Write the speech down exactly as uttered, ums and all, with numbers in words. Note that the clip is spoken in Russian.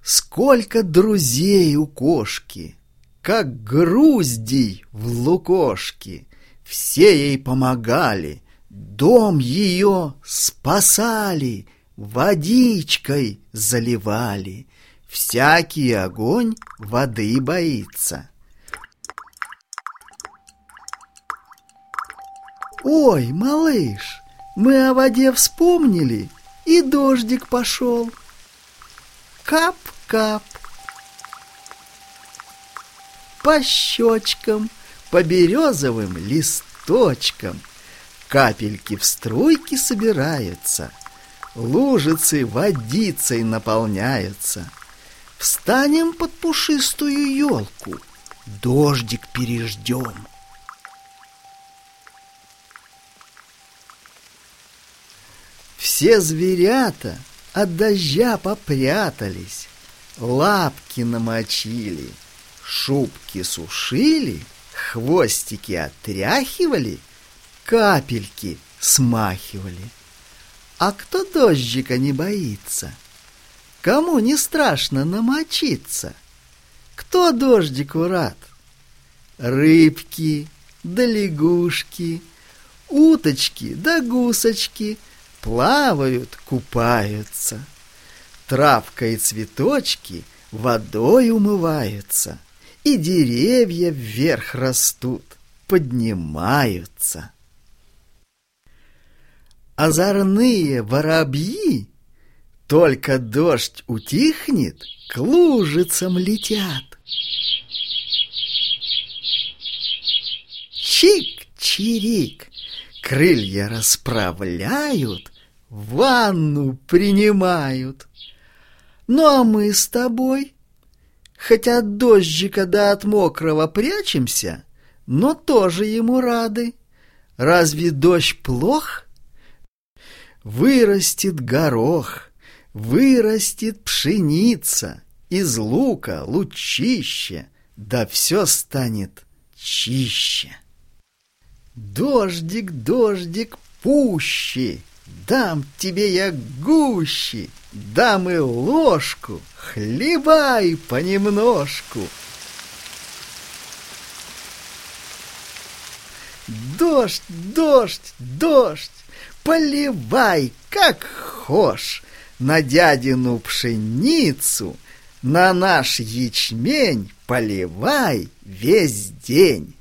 Сколько друзей у кошки, как груздей в лукошке, все ей помогали, дом ее спасали, водичкой заливали. Всякий огонь воды боится. Ой, малыш, мы о воде вспомнили, и дождик пошел. Кап-кап. По щечкам, по березовым листочкам капельки в струйки собираются, лужицы водицей наполняются. Встанем под пушистую елку, дождик переждем. Все зверята от дождя попрятались, лапки намочили, шубки сушили, хвостики отряхивали, капельки смахивали. А кто дождика не боится? Кому не страшно намочиться? Кто дождику рад? Рыбки да лягушки, уточки да гусочки плавают, купаются. Травка и цветочки водой умываются, и деревья вверх растут, поднимаются. Озорные воробьи, только дождь утихнет, к лужицам летят. Чик-чирик, крылья расправляют, ванну принимают. Ну а мы с тобой, хотя от дождика да от мокрого прячемся, но тоже ему рады. Разве дождь плох? Вырастет горох, вырастет пшеница, из лука лучище, да все станет чище. Дождик, дождик пуще, дам тебе я гуще, дам и ложку, хлебай понемножку. Дождь, дождь, дождь, поливай, как хошь, на дядину пшеницу, на наш ячмень поливай весь день.